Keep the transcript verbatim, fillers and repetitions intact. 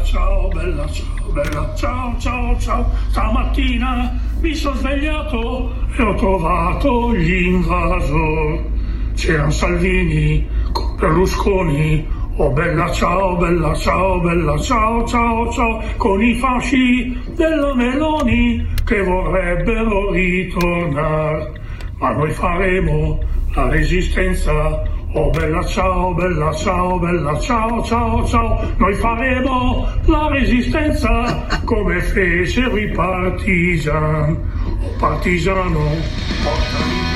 ciao, bella, ciao, bella, ciao, ciao, ciao. Stamattina mi sono svegliato e ho trovato gli invasor. C'erano Salvini con Berlusconi. Oh bella ciao, bella ciao, bella ciao, ciao, ciao. Con i fasci della Meloni che vorrebbero ritornare. Ma noi faremo la resistenza. Oh bella ciao, bella ciao, bella ciao, ciao, ciao. Noi faremo la resistenza come fecero i partigiani. Oh partigiano, portami